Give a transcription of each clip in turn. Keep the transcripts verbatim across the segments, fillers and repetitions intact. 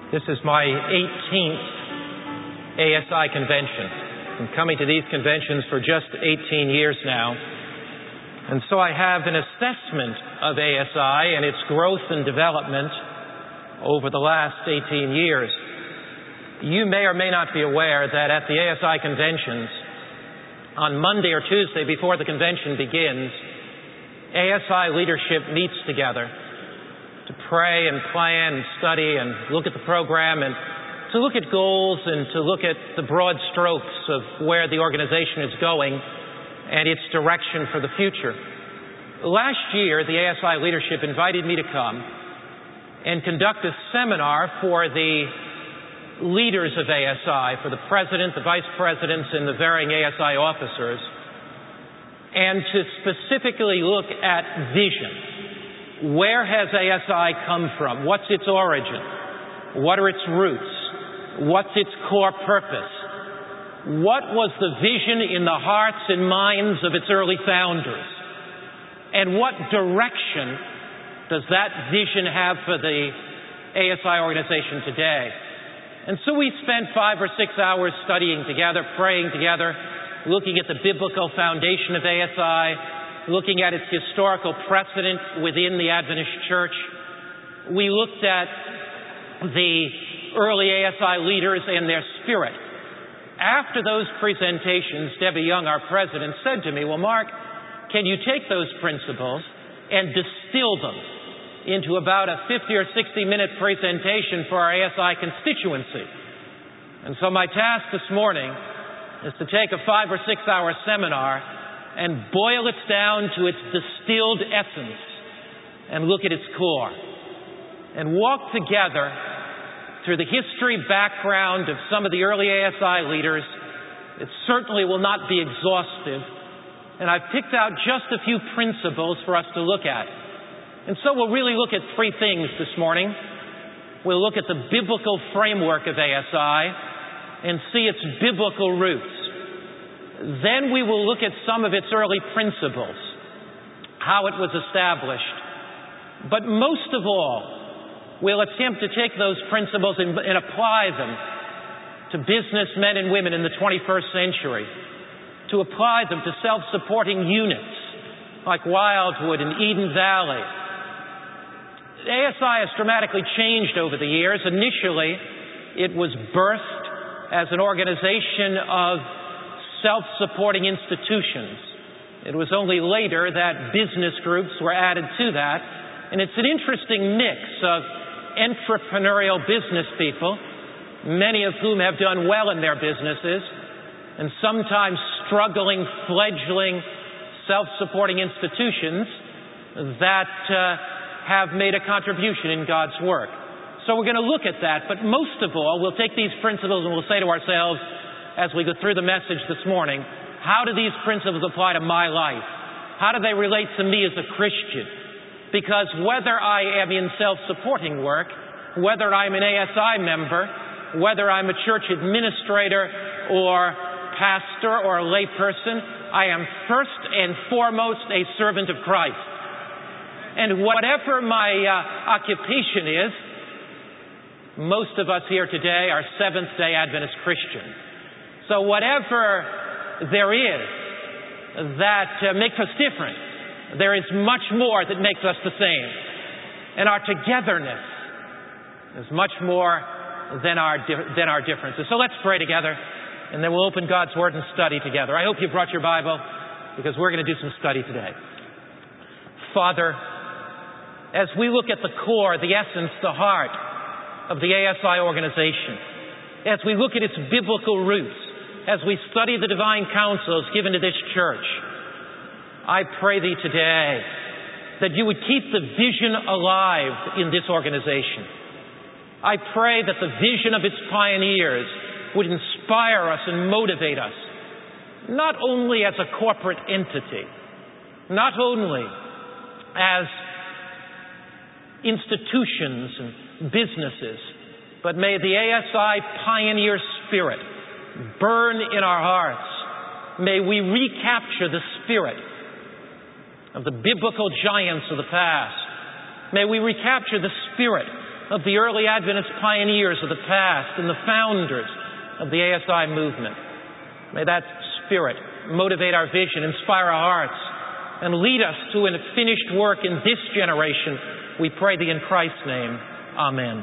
This is my eighteenth A S I convention. I'm coming to these conventions for just eighteen years now. And so I have an assessment of A S I and its growth and development over the last eighteen years. You may or may not be aware that at the A S I conventions, on Monday or Tuesday before the convention begins, A S I leadership meets together to pray and plan and study and look at the program and to look at goals and to look at the broad strokes of where the organization is going and its direction for the future. Last year, the A S I leadership invited me to come and conduct a seminar for the leaders of A S I, for the president, the vice presidents, and the varying A S I officers, and to specifically look at vision. Where has A S I come from? What's its origin? What are its roots? What's its core purpose? What was the vision in the hearts and minds of its early founders? And what direction does that vision have for the A S I organization today? And so we spent five or six hours studying together, praying together, looking at the biblical foundation of A S I, looking at its historical precedent within the Adventist Church. We looked at the early A S I leaders and their spirit. After those presentations, Debbie Young, our president, said to me, "Well, Mark, can you take those principles and distill them into about a fifty or sixty minute presentation for our A S I constituency?" And so my task this morning is to take a five or six hour seminar and boil it down to its distilled essence and look at its core and walk together through the history background of some of the early A S I leaders. It certainly will not be exhaustive, and I've picked out just a few principles for us to look at. And so we'll really look at three things this morning. We'll look at the biblical framework of A S I and see its biblical roots. Then we will look at some of its early principles, how it was established. But most of all, we'll attempt to take those principles and, and apply them to businessmen and women in the twenty-first century, to apply them to self-supporting units like Wildwood and Eden Valley. A S I has dramatically changed over the years. Initially, it was birthed as an organization of self-supporting institutions. It was only later that business groups were added to that. And it's an interesting mix of entrepreneurial business people, many of whom have done well in their businesses, and sometimes struggling, fledgling, self-supporting institutions that uh, have made a contribution in God's work. So we're going to look at that, but most of all, we'll take these principles and we'll say to ourselves, as we go through the message this morning, how do these principles apply to my life? How do they relate to me as a Christian? Because whether I am in self-supporting work, whether I'm an A S I member, whether I'm a church administrator or pastor or a layperson, I am first and foremost a servant of Christ. And whatever my uh, occupation is, most of us here today are Seventh-day Adventist Christians. So whatever there is that uh, makes us different, there is much more that makes us the same. And our togetherness is much more than our, di- than our differences. So let's pray together, and then we'll open God's Word and study together. I hope you brought your Bible, because we're going to do some study today. Father, as we look at the core, the essence, the heart of the A S I organization, as we look at its biblical roots, as we study the divine counsels given to this church, I pray Thee today that You would keep the vision alive in this organization. I pray that the vision of its pioneers would inspire us and motivate us, not only as a corporate entity, not only as institutions and businesses, but may the A S I pioneer spirit burn in our hearts. May we recapture the spirit of the biblical giants of the past. May we recapture the spirit of the early Adventist pioneers of the past and the founders of the A S I movement. May that spirit motivate our vision, inspire our hearts, and lead us to a finished work in this generation. We pray thee in Christ's name. Amen.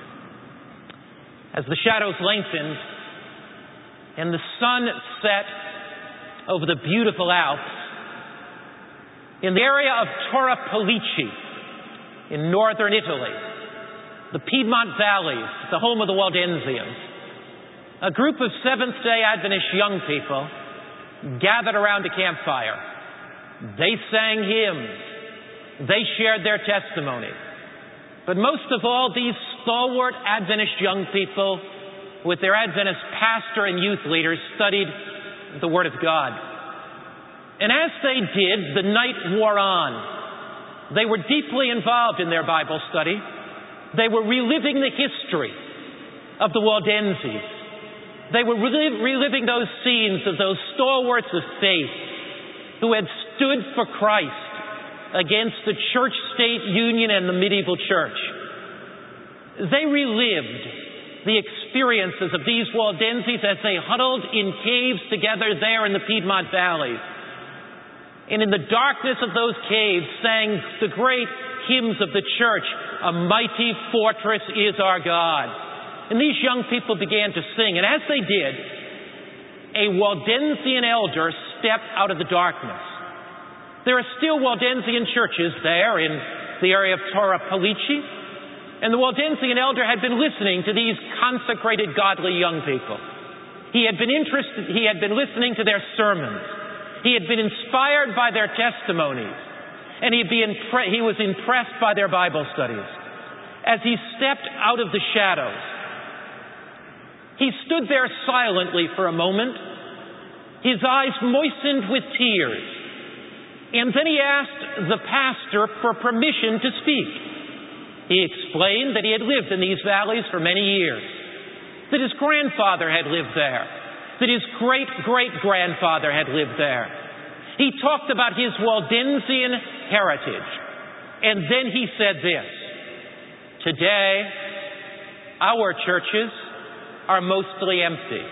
As the shadows lengthened and the sun set over the beautiful Alps, in the area of Torre Pellice in northern Italy, the Piedmont Valleys, the home of the Waldensians, a group of Seventh-day Adventist young people gathered around a campfire. They sang hymns. They shared their testimony. But most of all, these stalwart Adventist young people, with their Adventist pastor and youth leaders, studied the Word of God. And as they did, the night wore on. They were deeply involved in their Bible study. They were reliving the history of the Waldenses. They were reliv- reliving those scenes of those stalwarts of faith who had stood for Christ against the church-state union and the medieval church. They relived the experiences of these Waldenses as they huddled in caves together there in the Piedmont Valleys. And in the darkness of those caves sang the great hymns of the church, "A mighty fortress is our God." And these young people began to sing. And as they did, a Waldensian elder stepped out of the darkness. There are still Waldensian churches there in the area of Torre Pellice. And the Waldensian elder had been listening to these consecrated, godly young people. He had been interested, he had been listening to their sermons. He had been inspired by their testimonies. And he'd be impre- he was impressed by their Bible studies. As he stepped out of the shadows, he stood there silently for a moment, his eyes moistened with tears. And then he asked the pastor for permission to speak. He explained that he had lived in these valleys for many years, that his grandfather had lived there, that his great-great-grandfather had lived there. He talked about his Waldensian heritage. And then he said this: "Today, our churches are mostly empty.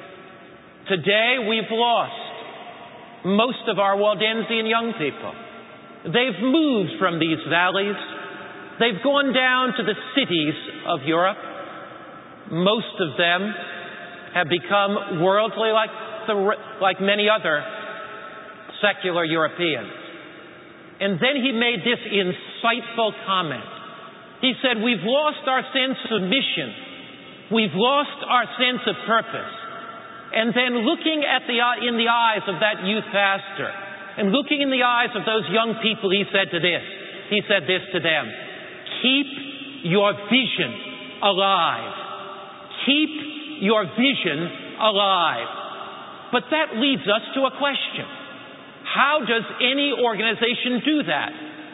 Today, we've lost most of our Waldensian young people. They've moved from these valleys. They've gone down to the cities of Europe. Most of them have become worldly like, the, like many other secular Europeans." And then he made this insightful comment. He said, "We've lost our sense of mission. We've lost our sense of purpose." And then looking at the, in the eyes of that youth pastor and looking in the eyes of those young people, he said to this, he said this to them: "Keep your vision alive. Keep your vision alive." But that leads us to a question. How does any organization do that?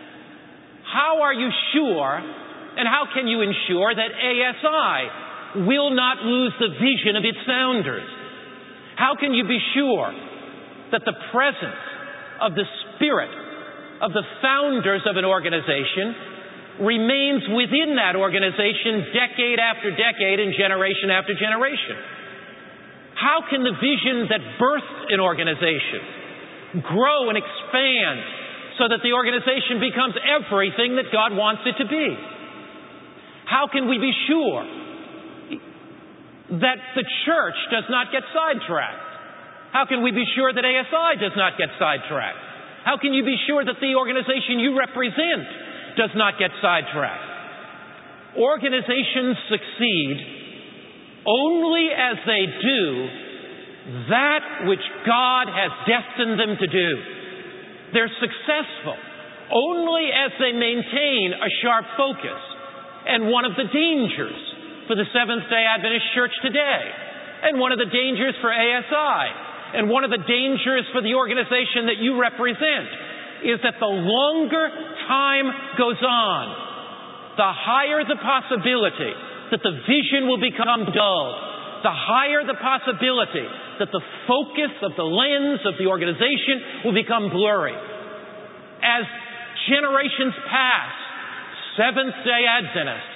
How are you sure, and how can you ensure that A S I will not lose the vision of its founders? How can you be sure that the presence of the spirit of the founders of an organization remains within that organization decade after decade and generation after generation? How can the vision that birthed an organization grow and expand so that the organization becomes everything that God wants it to be? How can we be sure that the church does not get sidetracked? How can we be sure that A S I does not get sidetracked? How can you be sure that the organization you represent does not get sidetracked? Organizations succeed only as they do that which God has destined them to do. They're successful only as they maintain a sharp focus. And one of the dangers for the Seventh-day Adventist Church today, and one of the dangers for A S I, and one of the dangers for the organization that you represent, is that the longer time goes on, the higher the possibility that the vision will become dulled, the higher the possibility that the focus of the lens of the organization will become blurry. As generations pass, Seventh-day Adventists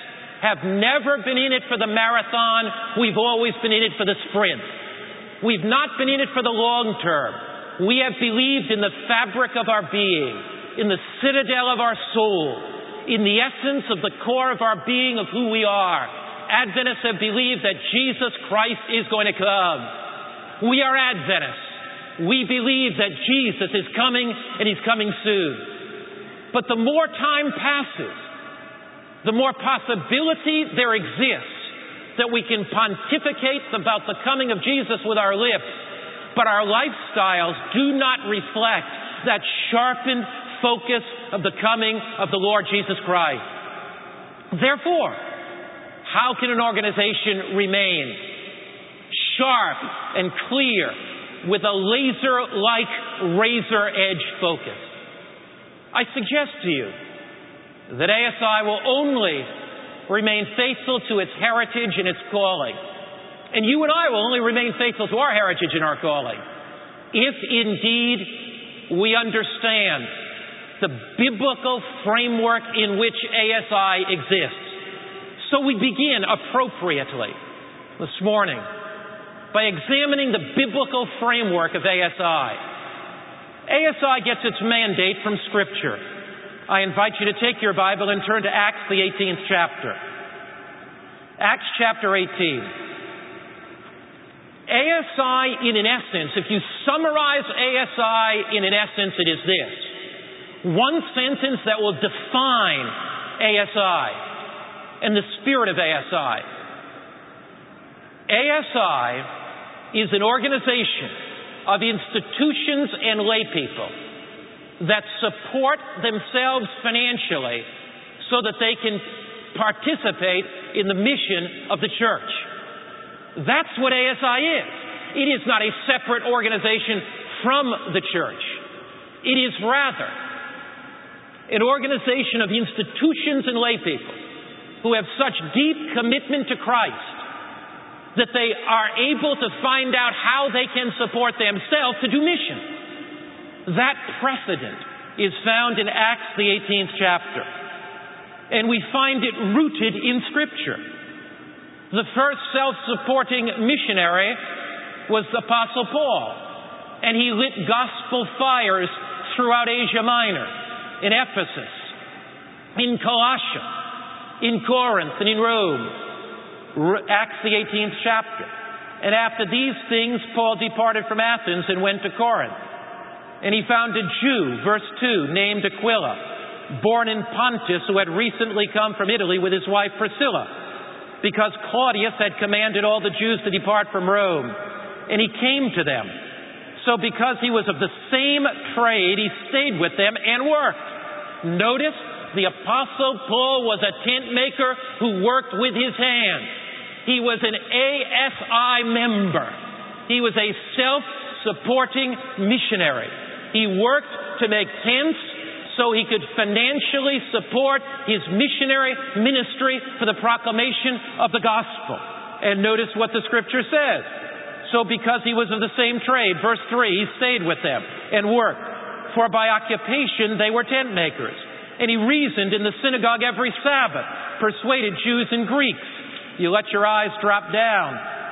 have never been in it for the marathon. We've always been in it for the sprint. We've not been in it for the long term. We have believed in the fabric of our being, in the citadel of our soul, in the essence of the core of our being of who we are. Adventists have believed that Jesus Christ is going to come. We are Adventists. We believe that Jesus is coming and He's coming soon. But the more time passes, the more possibility there exists that we can pontificate about the coming of Jesus with our lips, but our lifestyles do not reflect that sharpened focus of the coming of the Lord Jesus Christ. Therefore, how can an organization remain sharp and clear with a laser-like razor-edge focus? I suggest to you that A S I will only remain faithful to its heritage and its calling. And you and I will only remain faithful to our heritage and our calling if indeed we understand the biblical framework in which A S I exists. So we begin appropriately this morning by examining the biblical framework of A S I. A S I gets its mandate from Scripture. I invite you to take your Bible and turn to Acts, the eighteenth chapter. Acts chapter eighteen. A S I, in an essence, if you summarize A S I in an essence, it is this. One sentence that will define A S I and the spirit of A S I. A S I is an organization of institutions and lay people that support themselves financially so that they can participate in the mission of the church. That's what A S I is. It is not a separate organization from the church. It is rather an organization of institutions and lay people who have such deep commitment to Christ that they are able to find out how they can support themselves to do mission. That precedent is found in Acts, the eighteenth chapter. And we find it rooted in Scripture. The first self-supporting missionary was the Apostle Paul. And he lit gospel fires throughout Asia Minor, in Ephesus, in Colossia, in Corinth, and in Rome. Acts, the eighteenth chapter. And after these things, Paul departed from Athens and went to Corinth. And he found a Jew, verse two, named Aquila, born in Pontus, who had recently come from Italy with his wife Priscilla, because Claudius had commanded all the Jews to depart from Rome. And he came to them. So because he was of the same trade, he stayed with them and worked. Notice, the Apostle Paul was a tent maker who worked with his hands. He was an A S I member. He was a self-supporting missionary. He worked to make tents so he could financially support his missionary ministry for the proclamation of the gospel. And notice what the Scripture says. So because he was of the same trade, verse three, he stayed with them and worked. For by occupation they were tent makers. And he reasoned in the synagogue every Sabbath, persuaded Jews and Greeks. You let your eyes drop down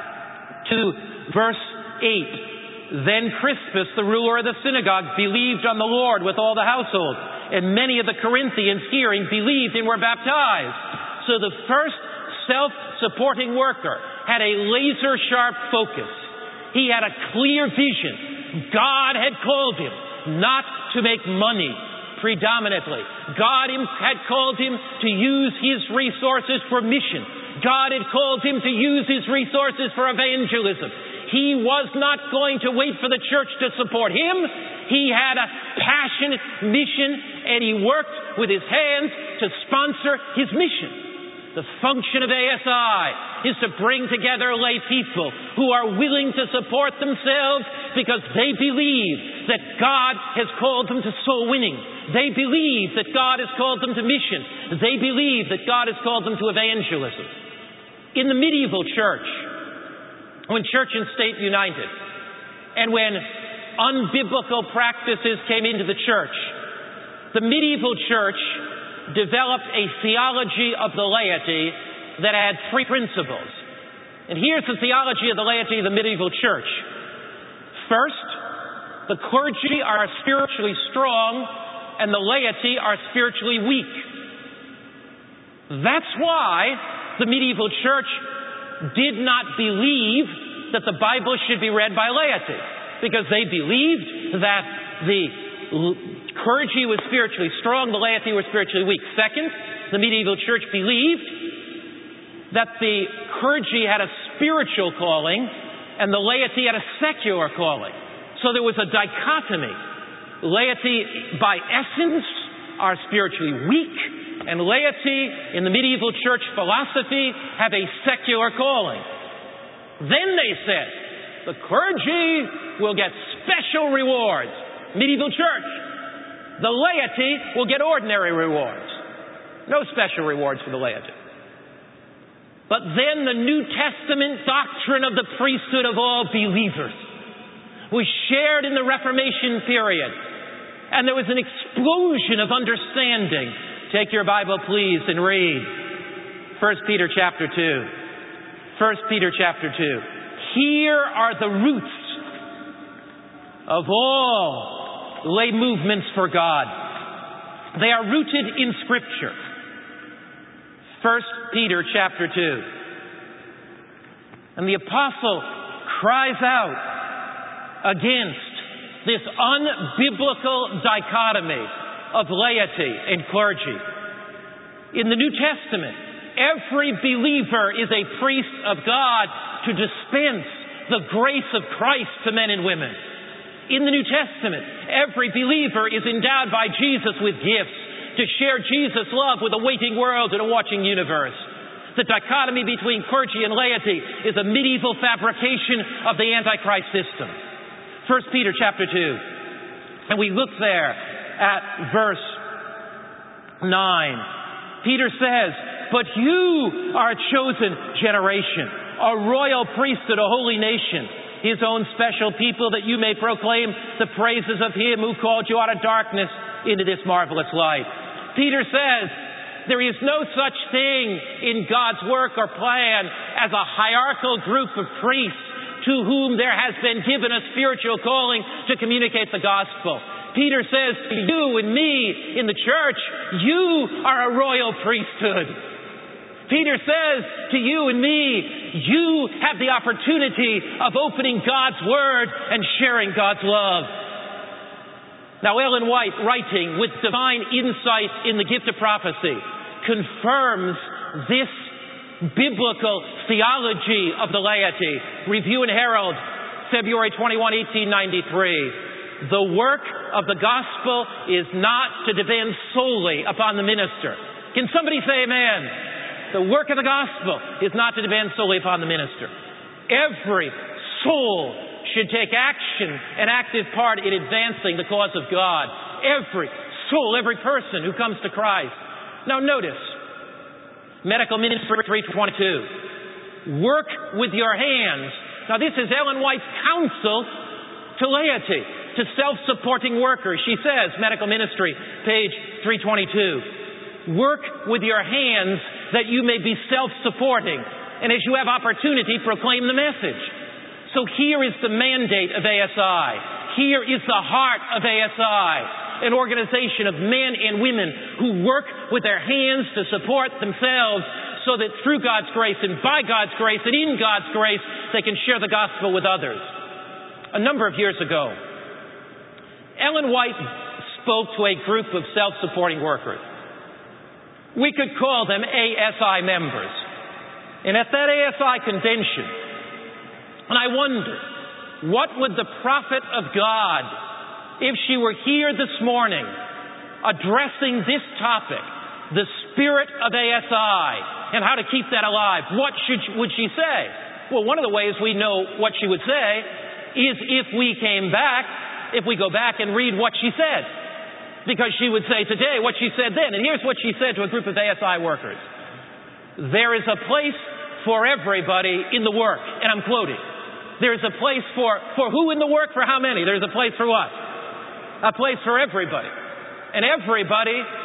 to verse eight. Then Crispus, the ruler of the synagogue, believed on the Lord with all the household. And many of the Corinthians, hearing, believed and were baptized. So the first self-supporting worker had a laser-sharp focus. He had a clear vision. God had called him not to make money predominantly. God had called him to use his resources for mission. God had called him to use his resources for evangelism. He was not going to wait for the church to support him. He had a passionate mission, and he worked with his hands to sponsor his mission. The function of A S I is to bring together lay people who are willing to support themselves because they believe that God has called them to soul winning. They believe that God has called them to mission. They believe that God has called them to evangelism. In the medieval church, when church and state united, and when unbiblical practices came into the church, the medieval church developed a theology of the laity that had three principles. And here's the theology of the laity of the medieval church. First, the clergy are spiritually strong and the laity are spiritually weak. That's why the medieval church did not believe that the Bible should be read by laity, because they believed that the clergy was spiritually strong, the laity was spiritually weak. Second, the medieval church believed that the clergy had a spiritual calling and the laity had a secular calling. So there was a dichotomy. Laity, by essence, are spiritually weak, and laity, in the medieval church philosophy, have a secular calling. Then they said, the clergy will get special rewards. Medieval church. The laity will get ordinary rewards. No special rewards for the laity. But then the New Testament doctrine of the priesthood of all believers was shared in the Reformation period. And there was an explosion of understanding. Take your Bible, please, and read First Peter chapter two. First Peter chapter two. Here are the roots of all lay movements for God. They are rooted in Scripture. First Peter chapter two. And the apostle cries out against this unbiblical dichotomy of laity and clergy. In the New Testament, every believer is a priest of God to dispense the grace of Christ to men and women. In the New Testament, every believer is endowed by Jesus with gifts to share Jesus' love with a waiting world and a watching universe. The dichotomy between clergy and laity is a medieval fabrication of the Antichrist system. First Peter chapter two. And we look there at verse nine. Peter says, but you are a chosen generation, a royal priesthood, a holy nation, His own special people, that you may proclaim the praises of Him who called you out of darkness into this marvelous light. Peter says, there is no such thing in God's work or plan as a hierarchical group of priests to whom there has been given a spiritual calling to communicate the gospel. Peter says to you and me in the church, you are a royal priesthood. Peter says to you and me, you have the opportunity of opening God's Word and sharing God's love. Now, Ellen White, writing with divine insight in the gift of prophecy, confirms this biblical theology of the laity. Review and Herald, February twenty-first, eighteen ninety-three. The work of the gospel is not to depend solely upon the minister. Can somebody say amen? The work of the gospel is not to depend solely upon the minister. Every soul should take action and active part in advancing the cause of God. Every soul, every person who comes to Christ. Now notice, Medical Ministry three twenty-two. Work with your hands. Now this is Ellen White's counsel to laity, to self-supporting workers. She says, Medical Ministry, page three twenty-two. Work with your hands that you may be self-supporting. And as you have opportunity, proclaim the message. So here is the mandate of A S I. Here is the heart of A S I. An organization of men and women who work with their hands to support themselves so that through God's grace and by God's grace and in God's grace, they can share the gospel with others. A number of years ago, Ellen White spoke to a group of self-supporting workers. We could call them A S I members. And at that A S I convention, and I wondered, what would the prophet of God, if she were here this morning addressing this topic, the spirit of A S I and how to keep that alive, what should, would she say? Well, one of the ways we know what she would say is if we came back, if we go back and read what she said. Because she would say today what she said then. And here's what she said to a group of A S I workers. There is a place for everybody in the work. And I'm quoting. There's a place for, for who in the work? For how many? There's a place for what? A place for everybody. And everybody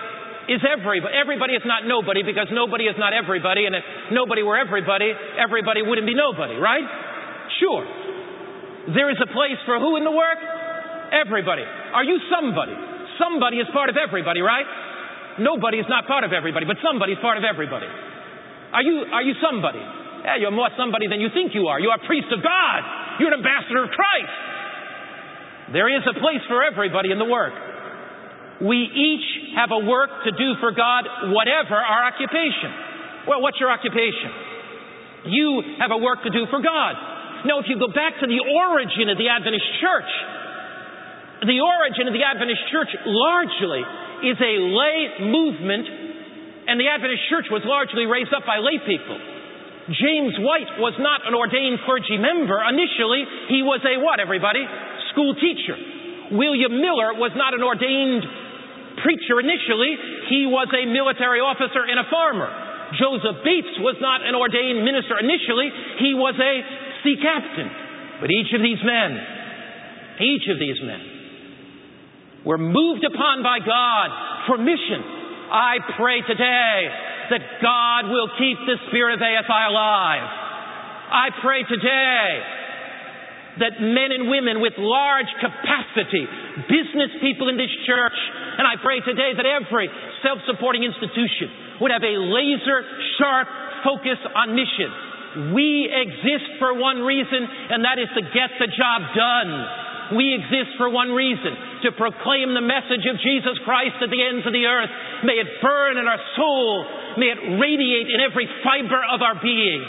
is everybody. Everybody is not nobody, because nobody is not everybody, and if nobody were everybody, everybody wouldn't be nobody, right? Sure. There is a place for who in the work? Everybody. Are you somebody? Somebody is part of everybody, right? Nobody is not part of everybody, but somebody is part of everybody. Are you, are you somebody? Yeah, you're more somebody than you think you are. You are a priest of God. You're an ambassador of Christ. There is a place for everybody in the work. We each have a work to do for God, whatever our occupation. Well, what's your occupation? You have a work to do for God. Now, if you go back to the origin of the Adventist church, the origin of the Adventist church largely is a lay movement, and the Adventist church was largely raised up by lay people. James White was not an ordained clergy member. Initially, he was a what, everybody? School teacher. William Miller was not an ordained preacher initially. He was a military officer and a farmer. Joseph Bates was not an ordained minister initially. He was a sea captain. But each of these men, each of these men were moved upon by God for mission. I pray today that God will keep the spirit of A S I alive. I pray today that men and women with large capacity, business people in this church, and I pray today that every self-supporting institution would have a laser-sharp focus on mission. We exist for one reason, and that is to get the job done. We exist for one reason, to proclaim the message of Jesus Christ at the ends of the earth. May it burn in our soul. May it radiate in every fiber of our being.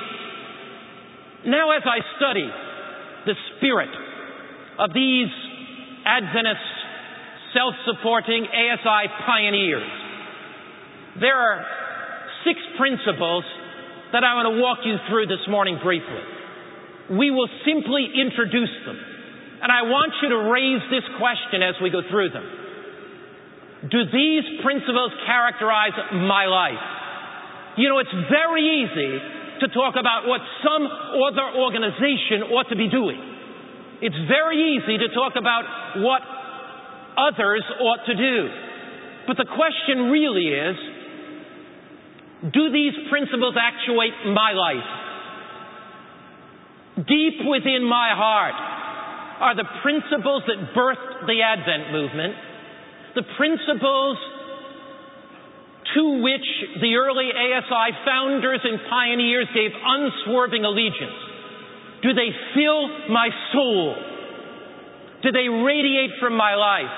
Now, as I study the spirit of these Adventist, self-supporting A S I pioneers, there are six principles that I want to walk you through this morning briefly. We will simply introduce them. And I want you to raise this question as we go through them. Do these principles characterize my life? You know, it's very easy to talk about what some other organization ought to be doing. It's very easy to talk about what others ought to do. But the question really is, do these principles actuate my life? Deep within my heart are the principles that birthed the Advent movement, the principles to which the early A S I founders and pioneers gave unswerving allegiance. Do they fill my soul? Do they radiate from my life?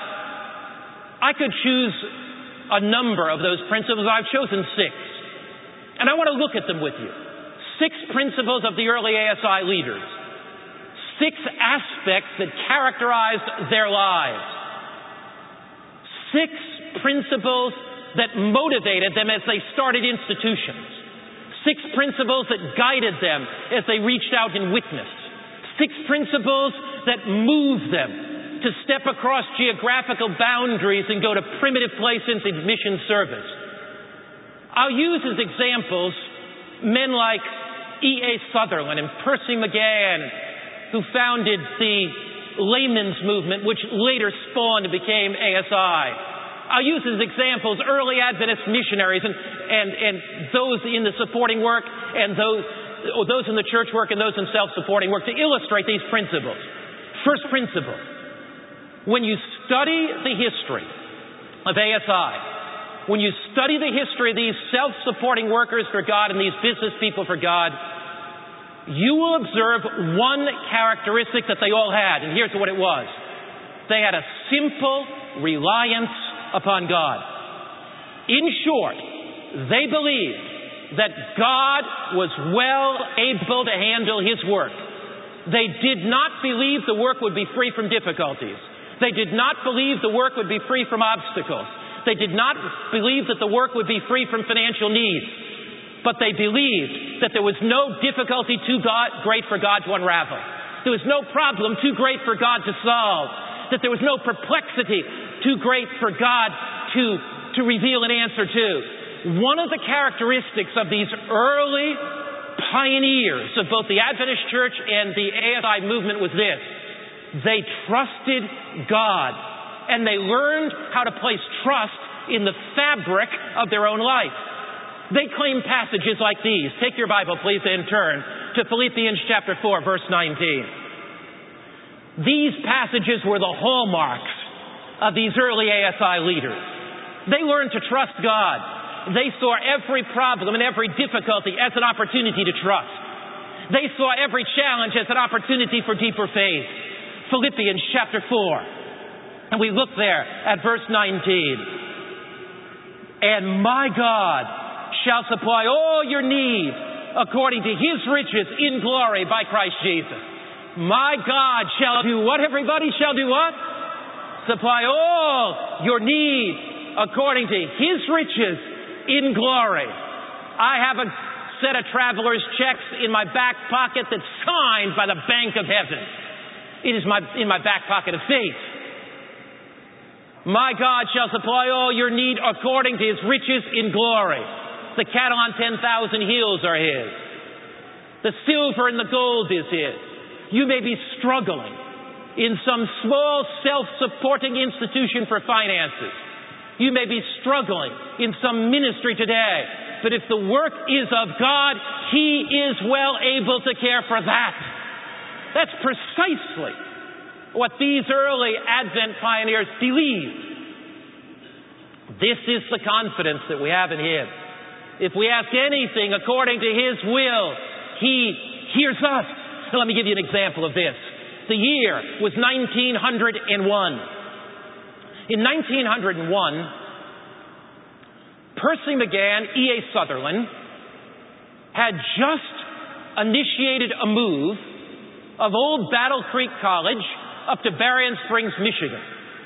I could choose a number of those principles. I've chosen six. And I want to look at them with you. Six principles of the early A S I leaders. Six aspects that characterized their lives. Six principles that motivated them as they started institutions. Six principles that guided them as they reached out and witnessed. Six principles that moved them to step across geographical boundaries and go to primitive places in mission service. I'll use as examples men like E A Sutherland and Percy McGann, who founded the layman's movement, which later spawned and became A S I. I'll use as examples early Adventist missionaries and, and, and those in the supporting work and those, or those in the church work and those in self-supporting work to illustrate these principles. First principle, when you study the history of A S I, when you study the history of these self-supporting workers for God and these business people for God, you will observe one characteristic that they all had, and here's what it was. They had a simple reliance upon God. In short, they believed that God was well able to handle His work. They did not believe the work would be free from difficulties. They did not believe the work would be free from obstacles. They did not believe that the work would be free from financial needs. But they believed that there was no difficulty too God, great for God to unravel. There was no problem too great for God to solve. That there was no perplexity too great for God to, to reveal an answer to. One of the characteristics of these early pioneers of both the Adventist Church and the A S I movement was this. They trusted God. And they learned how to place trust in the fabric of their own life. They claim passages like these. Take your Bible, please, and turn to Philippians chapter four, verse nineteen. These passages were the hallmarks of these early A S I leaders. They learned to trust God. They saw every problem and every difficulty as an opportunity to trust. They saw every challenge as an opportunity for deeper faith. Philippians chapter four. And we look there at verse nineteen. And my God shall supply all your need according to His riches in glory by Christ Jesus. My God shall do what, everybody? Shall do what? Supply all your need according to His riches in glory. I have a set of traveler's checks in my back pocket that's signed by the Bank of Heaven. It is my, in my back pocket of faith. My God shall supply all your need according to His riches in glory. The cattle on ten thousand hills are His. The silver and the gold is His. You may be struggling in some small self-supporting institution for finances. You may be struggling in some ministry today. But if the work is of God, He is well able to care for that. That's precisely what these early Advent pioneers believed. This is the confidence that we have in Him. If we ask anything according to His will, He hears us. Now, let me give you an example of this. The year was nineteen oh one. In nineteen oh one, Percy McGann, E A Sutherland, had just initiated a move of old Battle Creek College up to Berrien Springs, Michigan.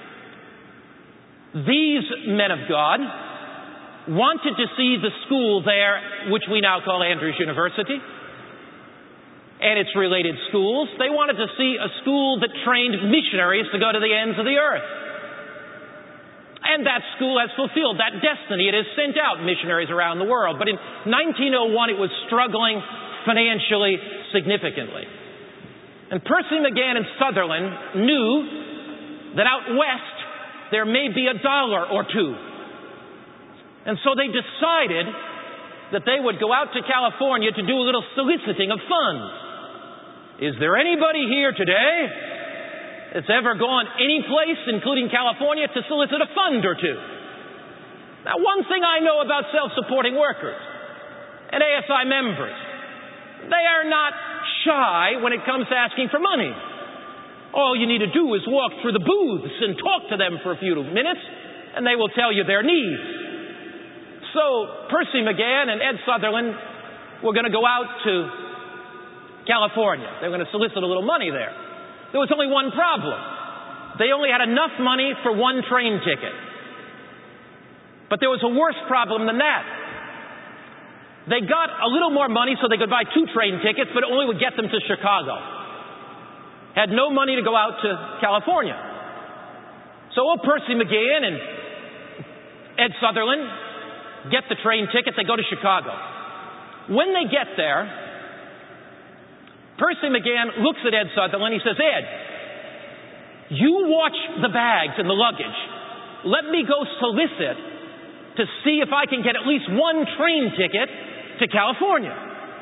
These men of God wanted to see the school there, which we now call Andrews University, and its related schools. They wanted to see a school that trained missionaries to go to the ends of the earth. And that school has fulfilled that destiny. It has sent out missionaries around the world. But in nineteen oh one, it was struggling financially significantly. And Percy McGann and Sutherland knew that out west there may be a dollar or two. And so they decided that they would go out to California to do a little soliciting of funds. Is there anybody here today that's ever gone any place, including California, to solicit a fund or two? Now, one thing I know about self-supporting workers and A S I members, they are not shy when it comes to asking for money. All you need to do is walk through the booths and talk to them for a few minutes, and they will tell you their needs. So Percy McGann and Ed Sutherland were going to go out to California. They were going to solicit a little money there. There was only one problem. They only had enough money for one train ticket. But there was a worse problem than that. They got a little more money so they could buy two train tickets, but it only would get them to Chicago. Had no money to go out to California. So old Percy McGann and Ed Sutherland get the train ticket, they go to Chicago. When they get there, Percy McGann looks at Ed Sutherland. He says, Ed, you watch the bags and the luggage. Let me go solicit to see if I can get at least one train ticket to California.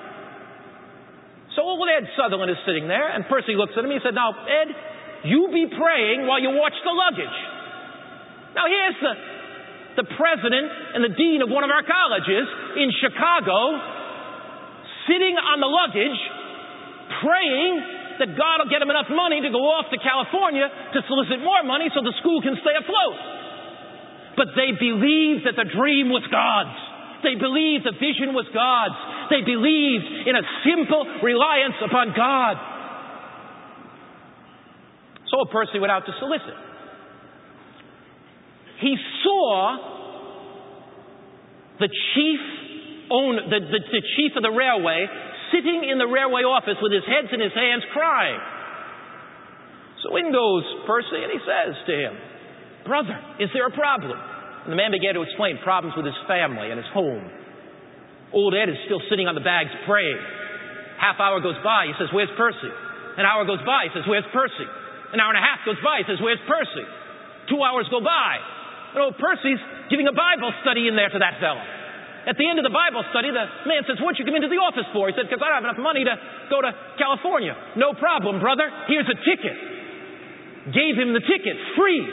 So old Ed Sutherland is sitting there, and Percy looks at him. He said, now, Ed, you be praying while you watch the luggage. Now, here's the the president and the dean of one of our colleges in Chicago sitting on the luggage praying that God will get him enough money to go off to California to solicit more money so the school can stay afloat. But they believed that the dream was God's. They believed the vision was God's. They believed in a simple reliance upon God. So Percy went out to solicit. He saw the chief own the, the, the chief of the railway sitting in the railway office with his head in his hands crying. So in goes Percy and he says to him, brother, is there a problem? And the man began to explain problems with his family and his home. Old Ed is still sitting on the bags praying. Half hour goes by, he says, where's Percy? An hour goes by, he says, where's Percy? An hour and a half goes by, he says, where's Percy? Two hours go by. And old Percy's giving a Bible study in there to that fellow. At the end of the Bible study, the man says, "What'd you come into the office for?" He said, "Because I don't have enough money to go to California." "No problem, brother. Here's a ticket." Gave him the ticket, free.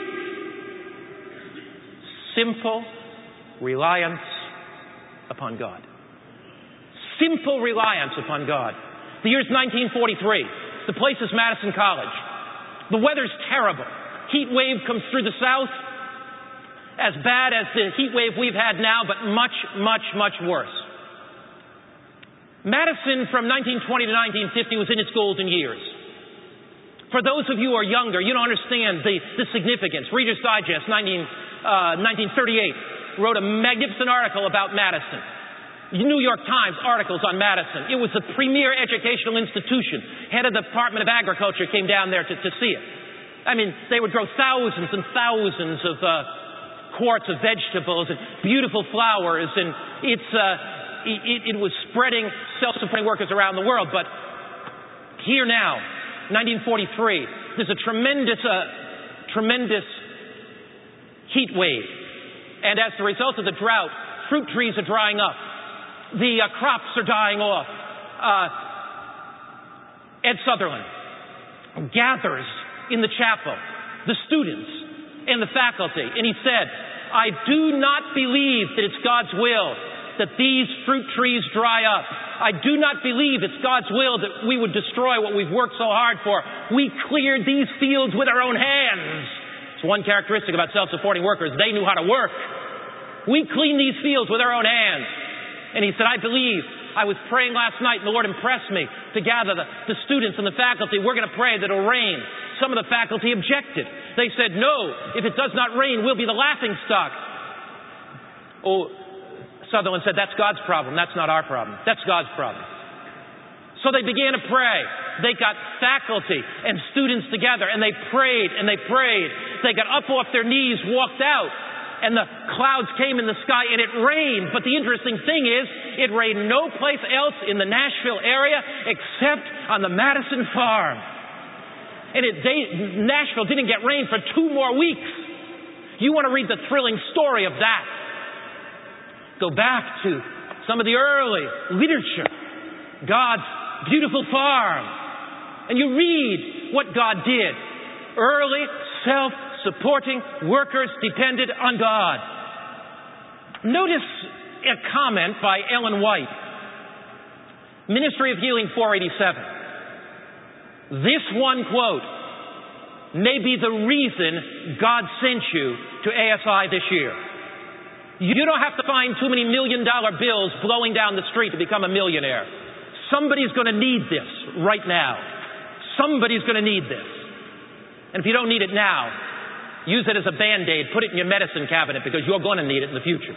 Simple reliance upon God. Simple reliance upon God. The year's nineteen forty-three. The place is Madison College. The weather's terrible. Heat wave comes through the south. As bad as the heat wave we've had now, but much, much, much worse. Madison from nineteen twenty to nineteen fifty was in its golden years. For those of you who are younger, you don't understand the, the significance. Reader's Digest, nineteen, uh, nineteen thirty-eight, wrote a magnificent article about Madison. New York Times articles on Madison. It was the premier educational institution. Head of the Department of Agriculture came down there to, to see it. I mean, they would grow thousands and thousands of uh, quarts of vegetables and beautiful flowers, and it's uh, it, it was spreading self-supporting workers around the world. But here now, nineteen forty-three, there's a tremendous, uh, tremendous heat wave, and as a result of the drought, fruit trees are drying up, the uh, crops are dying off. Uh, Ed Sutherland gathers in the chapel the students and the faculty, and he said, "I do not believe that it's God's will that these fruit trees dry up. I do not believe it's God's will that we would destroy what we've worked so hard for. We cleared these fields with our own hands." It's one characteristic about self-supporting workers. They knew how to work. "We cleaned these fields with our own hands." And he said, "I believe, I was praying last night and the Lord impressed me to gather the, the students and the faculty. We're going to pray that it'll rain." Some of the faculty objected. They said, "No, if it does not rain, we'll be the laughing stock." Oh, Sutherland said, "That's God's problem. That's not our problem. That's God's problem." So they began to pray. They got faculty and students together, and they prayed and they prayed. They got up off their knees, walked out, and the clouds came in the sky, and it rained. But the interesting thing is, it rained no place else in the Nashville area except on the Madison farm. And it, they, Nashville didn't get rain for two more weeks. You want to read the thrilling story of that? Go back to some of the early literature, God's beautiful farm, and you read what God did. Early, self-supporting workers depended on God. Notice a comment by Ellen White, Ministry of Healing four eighty-seven. This one quote may be the reason God sent you to A S I this year. You don't have to find too many million dollar bills blowing down the street to become a millionaire. Somebody's going to need this right now. Somebody's going to need this. And if you don't need it now, use it as a Band-Aid. Put it in your medicine cabinet because you're going to need it in the future.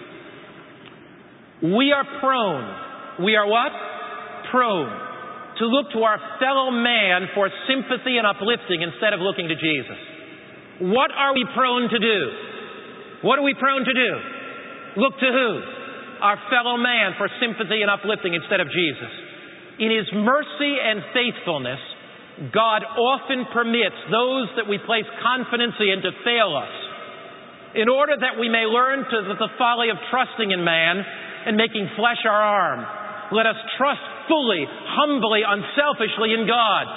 We are prone. We are what? Prone to look to our fellow man for sympathy and uplifting instead of looking to Jesus. What are we prone to do? What are we prone to do? Look to who? Our fellow man for sympathy and uplifting instead of Jesus. In His mercy and faithfulness, God often permits those that we place confidence in to fail us, in order that we may learn to the folly of trusting in man and making flesh our arm. Let us trust fully, humbly, unselfishly in God.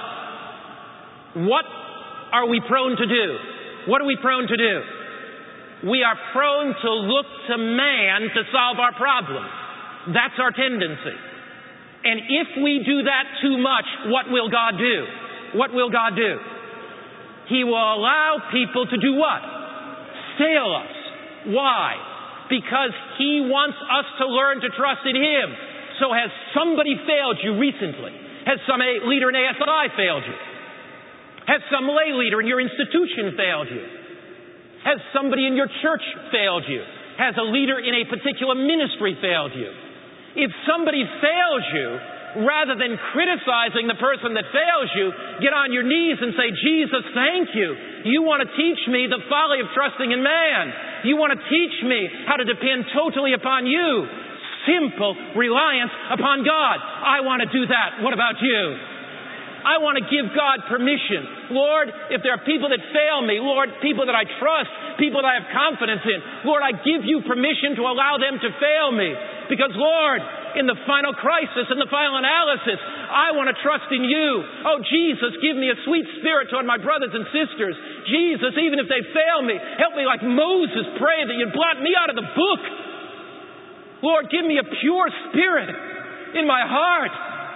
What are we prone to do? What are we prone to do? We are prone to look to man to solve our problems. That's our tendency. And if we do that too much, what will God do? What will God do? He will allow people to do what? Fail us. Why? Because He wants us to learn to trust in Him. So has somebody failed you recently? Has some leader in A S I failed you? Has some lay leader in your institution failed you? Has somebody in your church failed you? Has a leader in a particular ministry failed you? If somebody fails you, rather than criticizing the person that fails you, get on your knees and say, "Jesus, thank you. You want to teach me the folly of trusting in man. You want to teach me how to depend totally upon you. Simple reliance upon God. I want to do that. What about you?" I want to give God permission. Lord, if there are people that fail me, Lord, people that I trust, people that I have confidence in, Lord, I give you permission to allow them to fail me. Because, Lord, in the final crisis, in the final analysis, I want to trust in you. Oh, Jesus, give me a sweet spirit toward my brothers and sisters. Jesus, even if they fail me, help me like Moses prayed that you'd blot me out of the book. Lord, give me a pure spirit in my heart.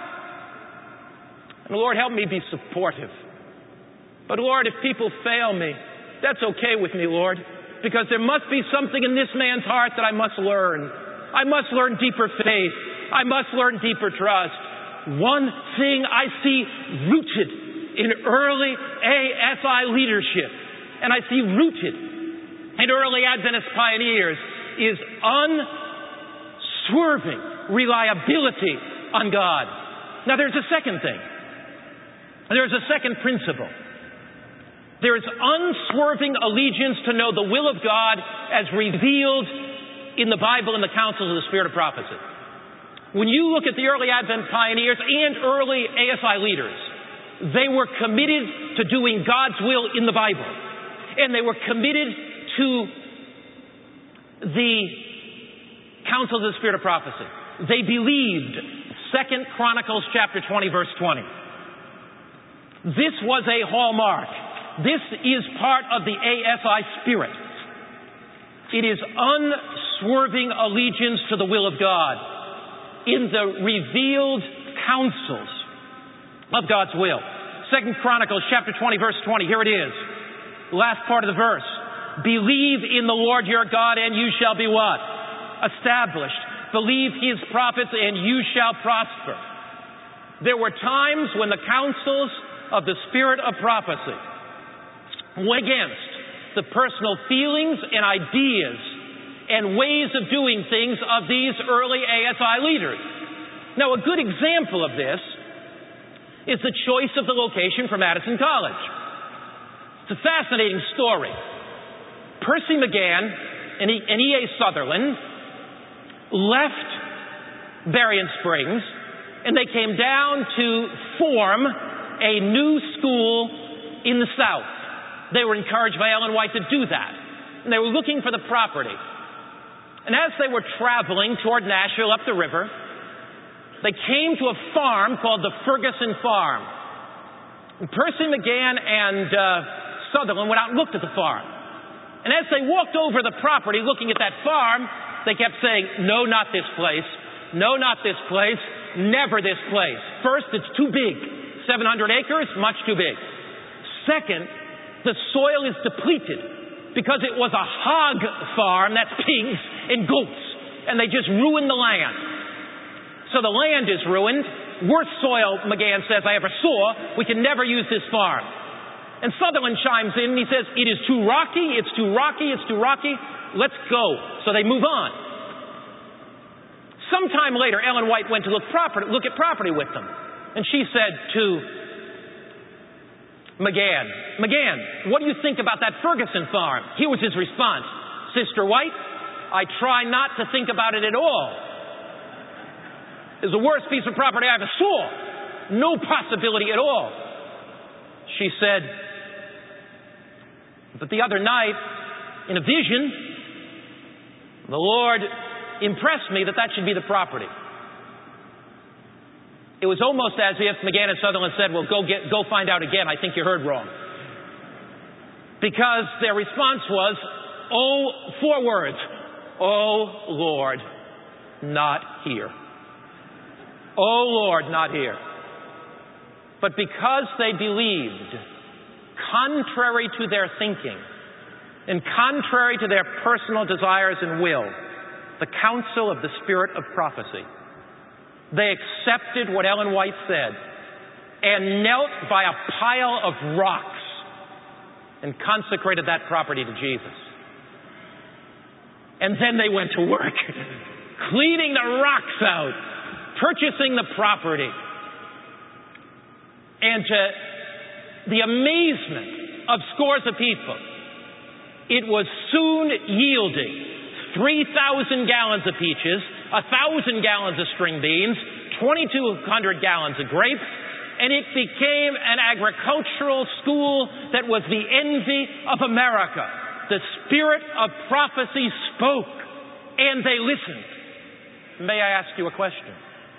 And Lord, help me be supportive. But Lord, if people fail me, that's okay with me, Lord, because there must be something in this man's heart that I must learn. I must learn deeper faith. I must learn deeper trust. One thing I see rooted in early A S I leadership, and I see rooted in early Adventist pioneers, is unswerving reliability on God. Now there's a second thing. There's a second principle. There is unswerving allegiance to know the will of God as revealed in the Bible and the counsels of the Spirit of prophecy. When you look at the early Advent pioneers and early A S I leaders, they were committed to doing God's will in the Bible. And they were committed to the counsels of the Spirit of prophecy. They believed Second Chronicles chapter twenty, verse twenty. This was a hallmark. This is part of the A S I spirit. It is unswerving allegiance to the will of God in the revealed counsels of God's will. Second Chronicles chapter twenty, verse twenty. Here it is. Last part of the verse. Believe in the Lord your God and you shall be what? Established. Believe his prophets and you shall prosper. There were times when the counsels of the spirit of prophecy went against the personal feelings and ideas and ways of doing things of these early A S I leaders. Now, a good example of this is the choice of the location for Madison College. It's a fascinating story. Percy McGann and E A Sutherland left Berrien Springs and they came down to form a new school in the South. They were encouraged by Ellen White to do that. And they were looking for the property. And as they were traveling toward Nashville up the river, they came to a farm called the Ferguson Farm. And Percy McGann and uh, Sutherland went out and looked at the farm. And as they walked over the property looking at that farm, they kept saying, no, not this place. No, not this place. Never this place. First, it's too big. seven hundred acres, much too big. Second, the soil is depleted because it was a hog farm, that's pigs and goats, and they just ruined the land. So the land is ruined. Worst soil, McGann says, I ever saw. We can never use this farm. And Sutherland chimes in and he says, it is too rocky, it's too rocky, it's too rocky. Let's go. So they move on. Sometime later, Ellen White went to look, property, look at property with them. And she said to McGann, McGann, what do you think about that Ferguson farm? Here was his response. Sister White, I try not to think about it at all. It's the worst piece of property I ever saw. No possibility at all. She said, but the other night, in a vision, the Lord impressed me that that should be the property. It was almost as if McGann and Sutherland said, well, go get, go find out again. I think you heard wrong. Because their response was, oh, four words. Oh, Lord, not here. Oh, Lord, not here. But because they believed, contrary to their thinking, and contrary to their personal desires and will, the counsel of the spirit of prophecy, they accepted what Ellen White said and knelt by a pile of rocks and consecrated that property to Jesus. And then they went to work, cleaning the rocks out, purchasing the property. And to the amazement of scores of people, it was soon yielding three thousand gallons of peaches, one thousand gallons of string beans, twenty-two hundred gallons of grapes, and it became an agricultural school that was the envy of America. The spirit of prophecy spoke, and they listened. May I ask you a question?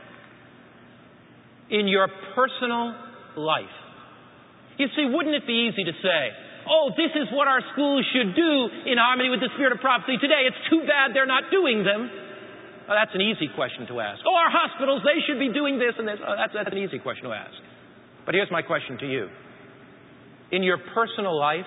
In your personal life, you see, wouldn't it be easy to say, oh, this is what our schools should do in harmony with the spirit of prophecy today. It's too bad they're not doing them. Well, that's an easy question to ask. Oh, our hospitals, they should be doing this and this. Oh, that's, that's an easy question to ask. But here's my question to you. In your personal life,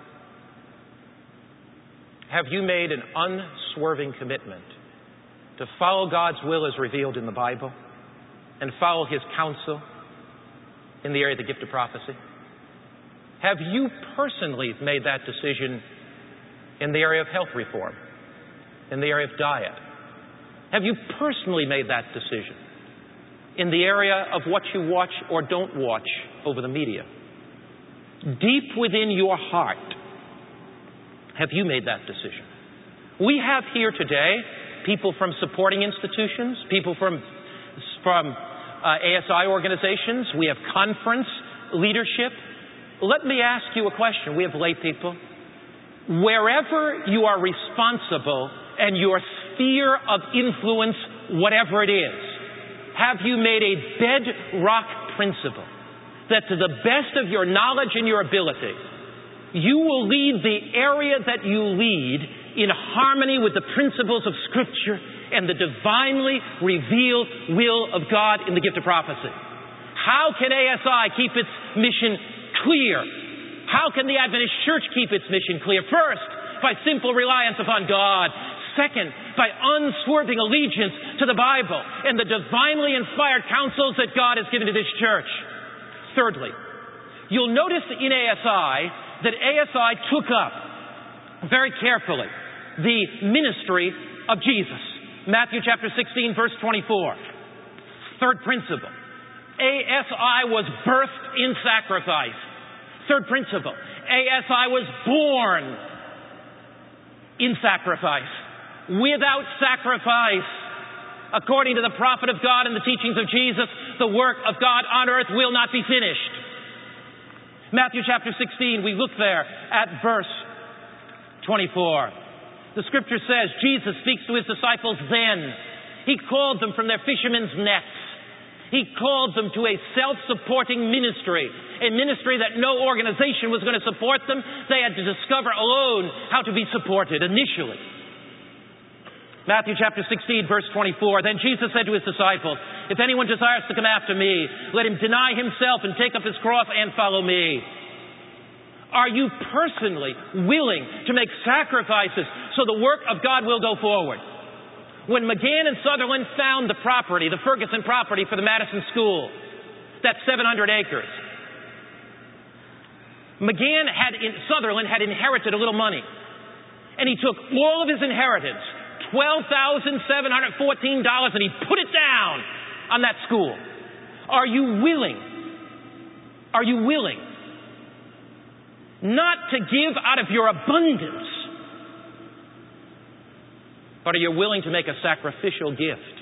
have you made an unswerving commitment to follow God's will as revealed in the Bible and follow His counsel in the area of the gift of prophecy? Have you personally made that decision in the area of health reform, in the area of diet? Have you personally made that decision in the area of what you watch or don't watch over the media? Deep within your heart, have you made that decision? We have here today people from supporting institutions, people from, from uh, A S I organizations. We have conference leadership. Let me ask you a question. We have lay people. Wherever you are responsible and your sphere of influence, whatever it is, have you made a bedrock principle that to the best of your knowledge and your ability, you will lead the area that you lead in harmony with the principles of Scripture and the divinely revealed will of God in the gift of prophecy? How can A S I keep its mission clear? How can the Adventist Church keep its mission clear? First, by simple reliance upon God. Second, by unswerving allegiance to the Bible and the divinely inspired counsels that God has given to this church. Thirdly, you'll notice in A S I that A S I took up very carefully the ministry of Jesus. Matthew chapter sixteen, verse twenty-four. Third principle. A S I was birthed in sacrifice. Third principle. A S I was born in sacrifice. Without sacrifice, according to the prophet of God and the teachings of Jesus, the work of God on earth will not be finished. Matthew chapter sixteen, we look there at verse twenty-four. The Scripture says, Jesus speaks to His disciples then. He called them from their fishermen's nets. He called them to a self-supporting ministry, a ministry that no organization was going to support them. They had to discover alone how to be supported initially. Matthew chapter sixteen, verse twenty-four. Then Jesus said to His disciples, if anyone desires to come after me, let him deny himself and take up his cross and follow me. Are you personally willing to make sacrifices so the work of God will go forward? When McGann and Sutherland found the property, the Ferguson property for the Madison School, that's seven hundred acres, McGann had, in, Sutherland had inherited a little money. And he took all of his inheritance, twelve thousand seven hundred fourteen dollars, and he put it down on that school. Are you willing? Are you willing not to give out of your abundance, but are you willing to make a sacrificial gift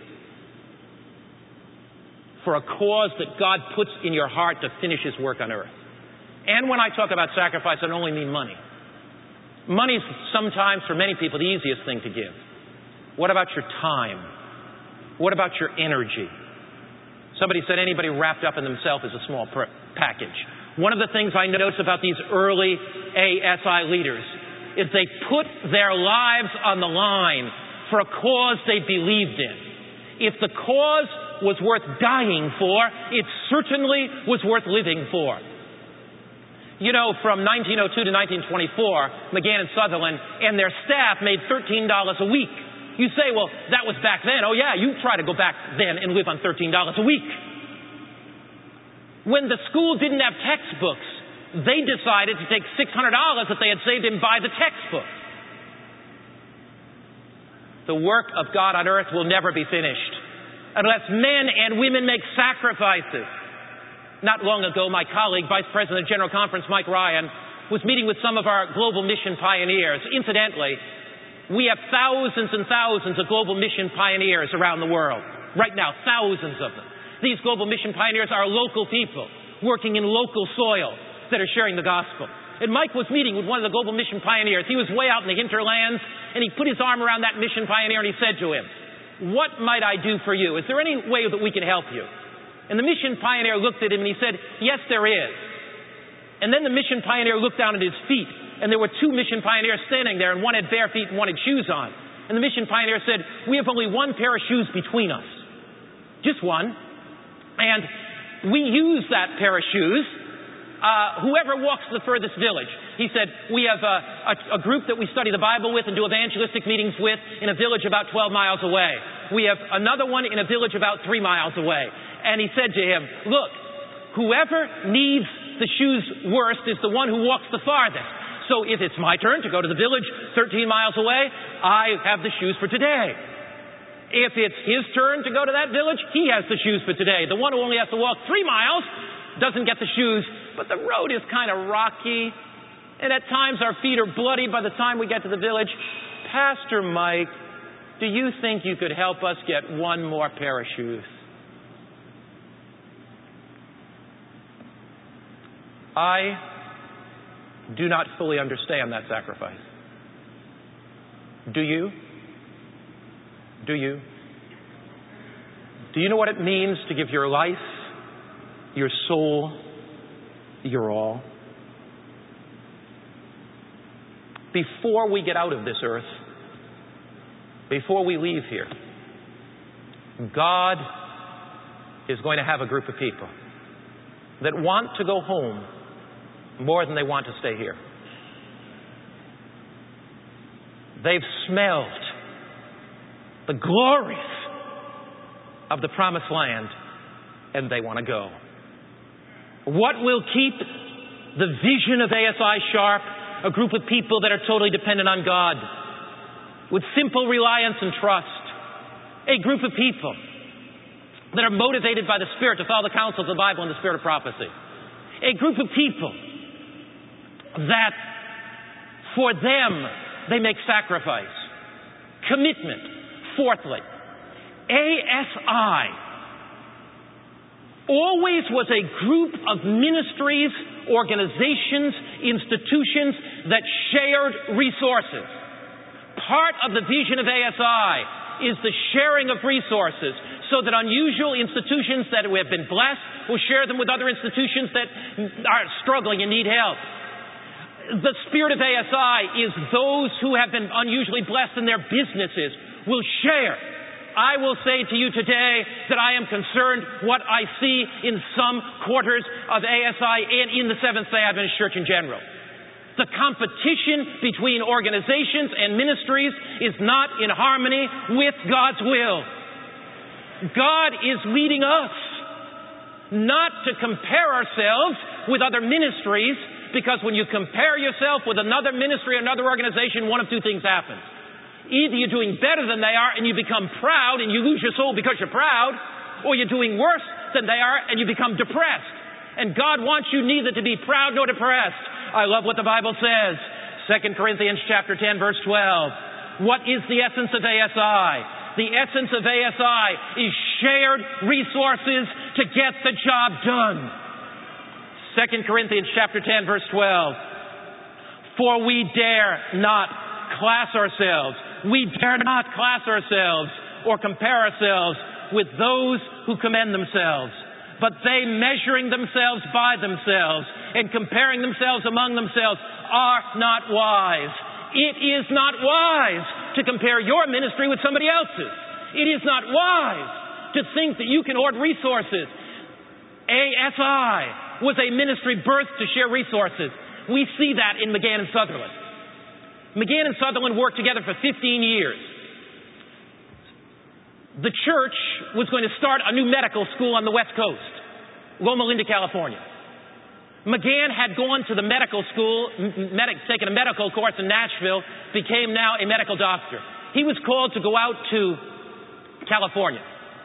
for a cause that God puts in your heart to finish His work on earth? And when I talk about sacrifice, I don't only mean money. Money is sometimes, for many people, the easiest thing to give. What about your time? What about your energy? Somebody said anybody wrapped up in themselves is a small pr- package. One of the things I noticed about these early A S I leaders is they put their lives on the line for a cause they believed in. If the cause was worth dying for, it certainly was worth living for. You know, from nineteen oh two to nineteen twenty-four, McGann and Sutherland and their staff made thirteen dollars a week. You say, well, that was back then. Oh, yeah, you try to go back then and live on thirteen dollars a week. When the school didn't have textbooks, they decided to take six hundred dollars that they had saved and buy the textbook. The work of God on earth will never be finished unless men and women make sacrifices. Not long ago, my colleague, Vice President of the General Conference, Mike Ryan, was meeting with some of our global mission pioneers. Incidentally, we have thousands and thousands of global mission pioneers around the world. Right now, thousands of them. These global mission pioneers are local people working in local soil that are sharing the gospel. And Mike was meeting with one of the global mission pioneers. He was way out in the hinterlands, and he put his arm around that mission pioneer and he said to him, "What might I do for you? Is there any way that we can help you?" And the mission pioneer looked at him and he said, "Yes, there is." And then the mission pioneer looked down at his feet, and there were two mission pioneers standing there, and one had bare feet and one had shoes on. And the mission pioneer said, "We have only one pair of shoes between us. Just one. And we use that pair of shoes. Uh, whoever walks the furthest village." He said, "We have a, a, a group that we study the Bible with and do evangelistic meetings with in a village about twelve miles away. We have another one in a village about three miles away." And he said to him, "Look, whoever needs the shoes worst is the one who walks the farthest. So if it's my turn to go to the village thirteen miles away, I have the shoes for today. If it's his turn to go to that village, he has the shoes for today. The one who only has to walk three miles doesn't get the shoes, but the road is kind of rocky, and at times our feet are bloody by the time we get to the village. Pastor Mike, do you think you could help us get one more pair of shoes?" I do not fully understand that sacrifice. Do you? Do you? Do you know what it means to give your life, your soul, your all? Before we get out of this earth, before we leave here, God is going to have a group of people that want to go home more than they want to stay here. They've smelled the glories of the promised land, and they want to go. What will keep the vision of A S I sharp? A group of people that are totally dependent on God, with simple reliance and trust. A group of people that are motivated by the Spirit to follow the counsel of the Bible and the spirit of prophecy. A group of people that, for them, they make sacrifice, commitment. Fourthly, A S I always was a group of ministries, organizations, institutions that shared resources. Part of the vision of A S I is the sharing of resources, so that unusual institutions that have been blessed will share them with other institutions that are struggling and need help. The spirit of A S I is those who have been unusually blessed in their businesses will share. I will say to you today that I am concerned what I see in some quarters of A S I and in the Seventh-day Adventist Church in general. The competition between organizations and ministries is not in harmony with God's will. God is leading us not to compare ourselves with other ministries, because when you compare yourself with another ministry, another organization, one of two things happens. Either you're doing better than they are and you become proud and you lose your soul because you're proud, or you're doing worse than they are and you become depressed. And God wants you neither to be proud nor depressed. I love what the Bible says. Second Corinthians chapter ten, verse twelve. What is the essence of A S I? The essence of A S I is shared resources to get the job done. Second Corinthians chapter ten, verse twelve. For we dare not class ourselves. We dare not class ourselves or compare ourselves with those who commend themselves. But they, measuring themselves by themselves and comparing themselves among themselves, are not wise. It is not wise to compare your ministry with somebody else's. It is not wise to think that you can hoard resources. A S I was a ministry birthed to share resources. We see that in McGann and Sutherland. McGann and Sutherland worked together for fifteen years. The church was going to start a new medical school on the West Coast, Loma Linda, California. McGann had gone to the medical school, medic, taken a medical course in Nashville, became now a medical doctor. He was called to go out to California.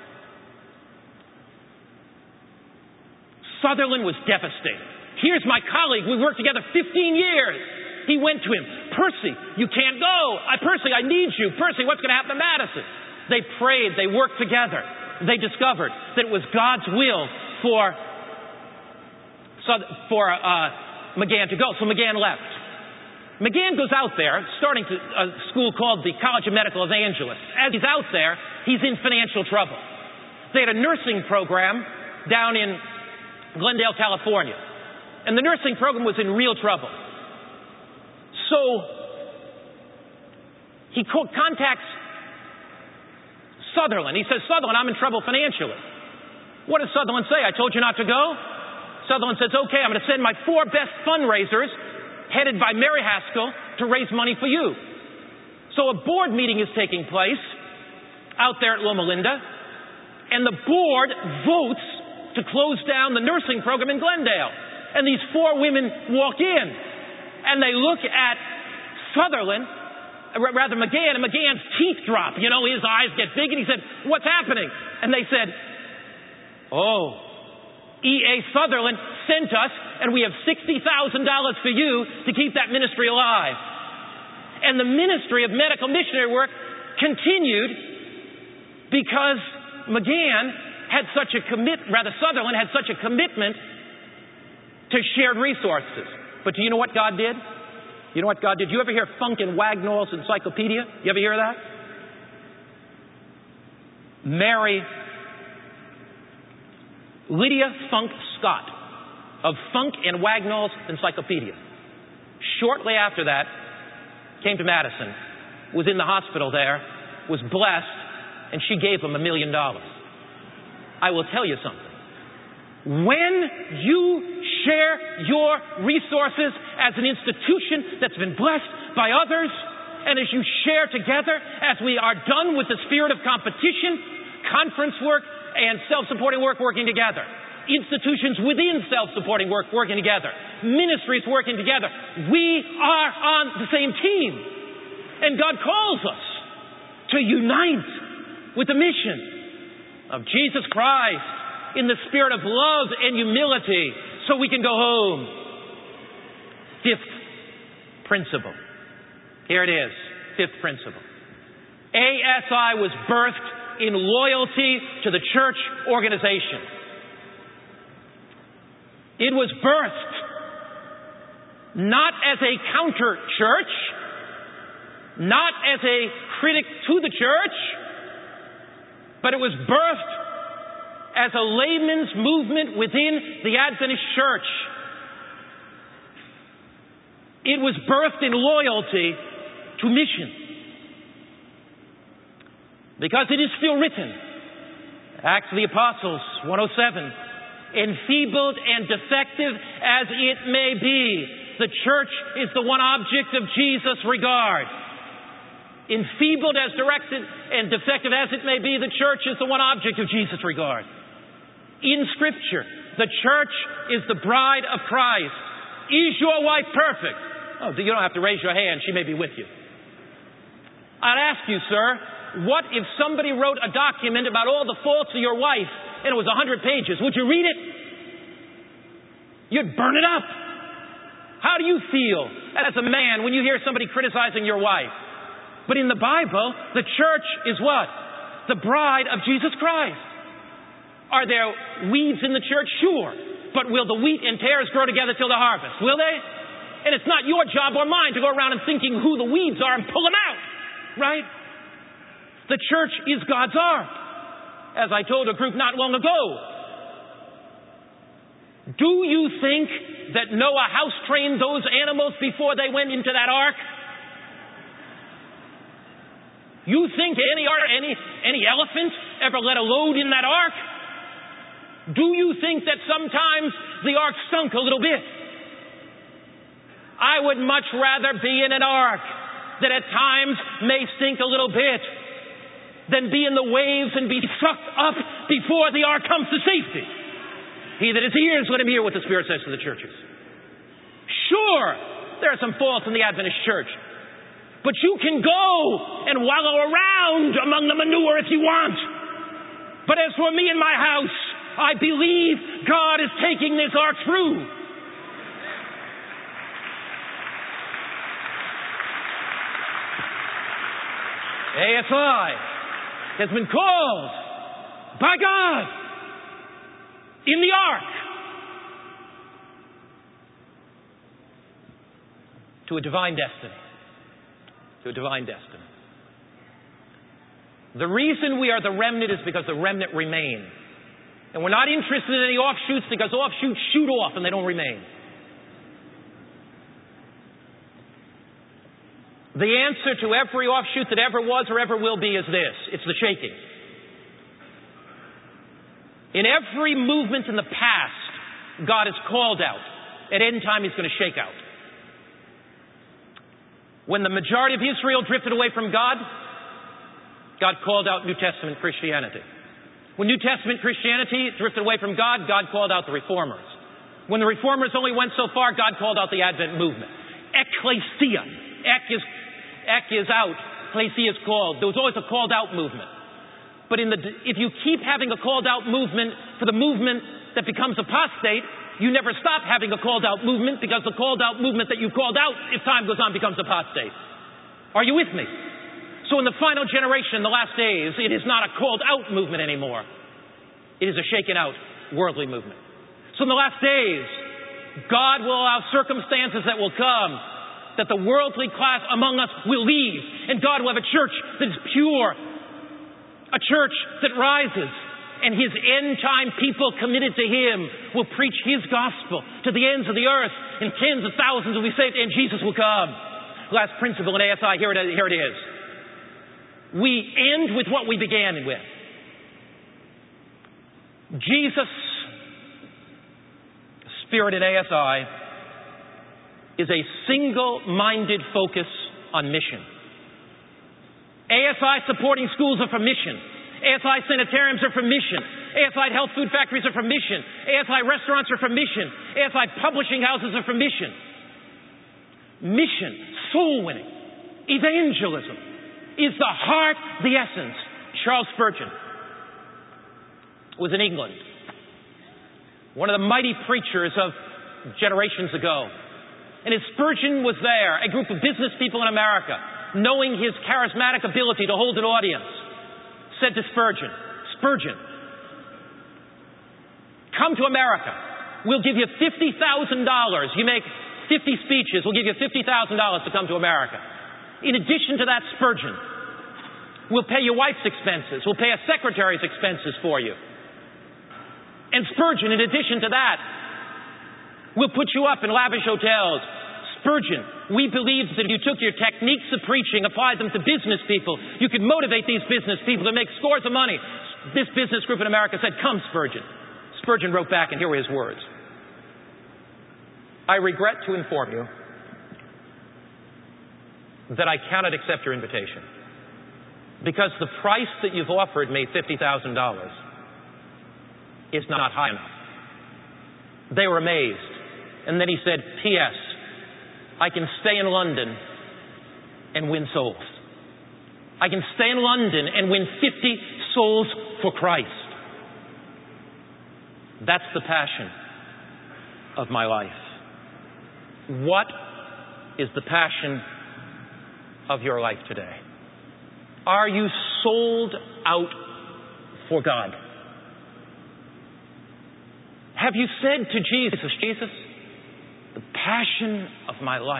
Sutherland was devastated. Here's my colleague. We worked together fifteen years. He went to him. Percy, you can't go. I, Percy, I need you. Percy, what's going to happen to Madison? They prayed. They worked together. they discovered that it was God's will for, for uh, McGann to go. So McGann left. McGann goes out there, starting to a school called the College of Medical Evangelists. As he's out there, he's in financial trouble. They had a nursing program down in Glendale, California. And the nursing program was in real trouble. So he contacts Sutherland. He says, Sutherland, I'm in trouble financially. What does Sutherland say? I told you not to go? Sutherland says, okay, I'm going to send my four best fundraisers, headed by Mary Haskell, to raise money for you. So a board meeting is taking place out there at Loma Linda, and the board votes to close down the nursing program in Glendale. And these four women walk in, and they look at Sutherland, rather McGann, and McGann's teeth drop. You know, his eyes get big, and he said, what's happening? And they said, oh, E A Sutherland sent us, and we have sixty thousand dollars for you to keep that ministry alive. And the ministry of medical missionary work continued because McGann had such a commit, rather Sutherland had such a commitment to shared resources. But do you know what God did? You know what God did? You ever hear Funk and Wagnall's Encyclopedia? You ever hear that? Mary Lydia Funk Scott of Funk and Wagnall's Encyclopedia. Shortly after that, came to Madison, was in the hospital there, was blessed, and she gave him a million dollars. I will tell you something. When you share your resources as an institution that's been blessed by others, and as you share together, as we are done with the spirit of competition, conference work, and self-supporting work working together, institutions within self-supporting work working together, ministries working together, we are on the same team. And God calls us to unite with the mission of Jesus Christ in the spirit of love and humility so we can go home. Fifth principle. Here it is. Fifth principle. A S I was birthed in loyalty to the church organization. It was birthed not as a counter church, not as a critic to the church, but it was birthed as a layman's movement within the Adventist church. It was birthed in loyalty to mission. Because it is still written, Acts of the Apostles, one oh seven, enfeebled and defective as it may be, the church is the one object of Jesus' regard. Enfeebled as directed and defective as it may be, the church is the one object of Jesus' regard. In Scripture, the church is the bride of Christ. Is your wife perfect? Oh, you don't have to raise your hand. She may be with you. I'd ask you, sir, what if somebody wrote a document about all the faults of your wife and it was a hundred pages? Would you read it? You'd burn it up. How do you feel as a man when you hear somebody criticizing your wife? But in the Bible, the church is what? The bride of Jesus Christ. Are there weeds in the church? Sure. But will the wheat and tares grow together till the harvest? Will they? And it's not your job or mine to go around and thinking who the weeds are and pull them out. Right? The church is God's ark, as I told a group not long ago. Do you think that Noah house-trained those animals before they went into that ark? You think any any any elephant ever let a load in that ark? Do you think that sometimes the ark sunk a little bit? I would much rather be in an ark that at times may sink a little bit than be in the waves and be sucked up before the ark comes to safety. He that has ears, let him hear what the Spirit says to the churches. Sure, there are some faults in the Adventist church, but you can go and wallow around among the manure if you want. But as for me and my house, I believe God is taking this ark through. A S I has been called by God in the ark to a divine destiny. To a divine destiny. The reason we are the remnant is because the remnant remain. And we're not interested in any offshoots because offshoots shoot off and they don't remain. The answer to every offshoot that ever was or ever will be is this. It's the shaking. In every movement in the past, God has called out. At end time, He's going to shake out. When the majority of Israel drifted away from God, God called out New Testament Christianity. When New Testament Christianity drifted away from God, God called out the Reformers. When the Reformers only went so far, God called out the Advent movement. Ecclesia. Ek is Ek is out. Ecclesia is called. There was always a called out movement. But in the, if you keep having a called out movement for the movement that becomes apostate, you never stop having a called out movement because the called out movement that you called out, if time goes on, becomes apostate. Are you with me? So in the final generation, the last days, it is not a called out movement anymore. It is a shaken out worldly movement. So in the last days, God will allow circumstances that will come that the worldly class among us will leave. And God will have a church that is pure. A church that rises. And His end-time people committed to Him will preach His gospel to the ends of the earth. And tens of thousands will be saved and Jesus will come. Last principle in A S I, here it, here it is. We end with what we began with. Jesus, Spirit in A S I, is a single-minded focus on mission. A S I supporting schools are for mission. A S I sanitariums are for mission. A S I health food factories are for mission. A S I restaurants are for mission. A S I publishing houses are for mission. Mission, soul winning, evangelism is the heart, the essence. Charles Spurgeon was in England. One of the mighty preachers of generations ago. And as Spurgeon was there, a group of business people in America, knowing his charismatic ability to hold an audience, said to Spurgeon, Spurgeon, come to America. We'll give you fifty thousand dollars. You make fifty speeches. We'll give you fifty thousand dollars to come to America. In addition to that, Spurgeon, we'll pay your wife's expenses. We'll pay a secretary's expenses for you. And Spurgeon, in addition to that, we'll put you up in lavish hotels. Spurgeon, we believe that if you took your techniques of preaching, applied them to business people, you could motivate these business people to make scores of money. This business group in America said, come, Spurgeon. Spurgeon wrote back, and here were his words. I regret to inform you that I cannot accept your invitation because the price that you've offered me, fifty thousand dollars, is not high enough. They were amazed. And then he said, P S I can stay in London and win souls. I can stay in London and win fifty souls for Christ. That's the passion of my life. What is the passion of your life today? Are you sold out for God? Have you said to Jesus, Jesus, the passion of my life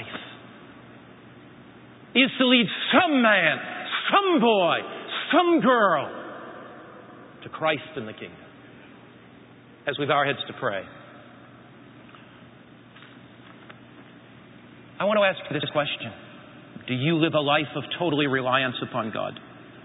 is to lead some man, some boy, some girl to Christ in the kingdom? As we bow our heads to pray, I want to ask you this question. Do you live a life of totally reliance upon God?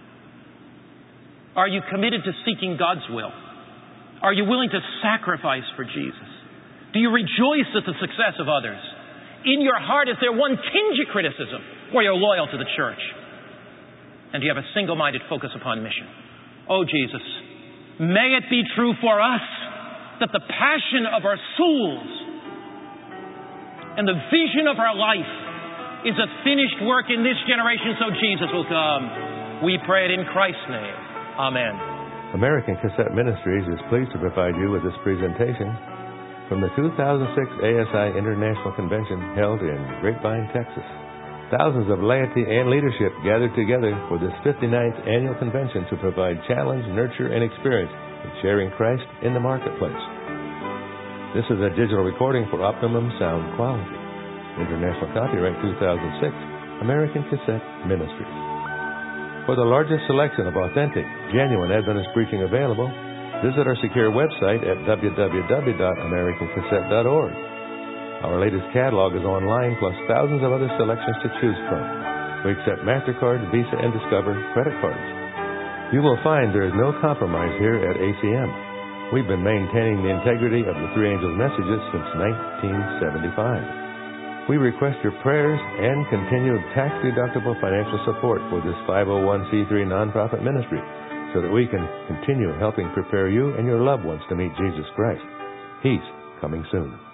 Are you committed to seeking God's will? Are you willing to sacrifice for Jesus? Do you rejoice at the success of others? In your heart, is there one tinge of criticism, or you're loyal to the church? And do you have a single-minded focus upon mission? Oh, Jesus, may it be true for us that the passion of our souls and the vision of our life is a finished work in this generation, so Jesus will come. We pray it in Christ's name. Amen. American Cassette Ministries is pleased to provide you with this presentation from the two thousand six A S I International Convention held in Grapevine, Texas. thousands of laity and leadership gathered together for this fifty-ninth annual convention to provide challenge, nurture, and experience in sharing Christ in the marketplace. This is a digital recording for optimum sound quality. International copyright two thousand six, American Cassette Ministries. For the largest selection of authentic, genuine Adventist preaching available, visit our secure website at w w w dot american cassette dot org. Our latest catalog is online, plus thousands of other selections to choose from. We accept MasterCard, Visa, and Discover credit cards. You will find there is no compromise here at A C M. We've been maintaining the integrity of the Three Angels messages since nineteen seventy-five. We request your prayers and continued tax-deductible financial support for this five oh one c three nonprofit ministry so that we can continue helping prepare you and your loved ones to meet Jesus Christ. He's coming soon.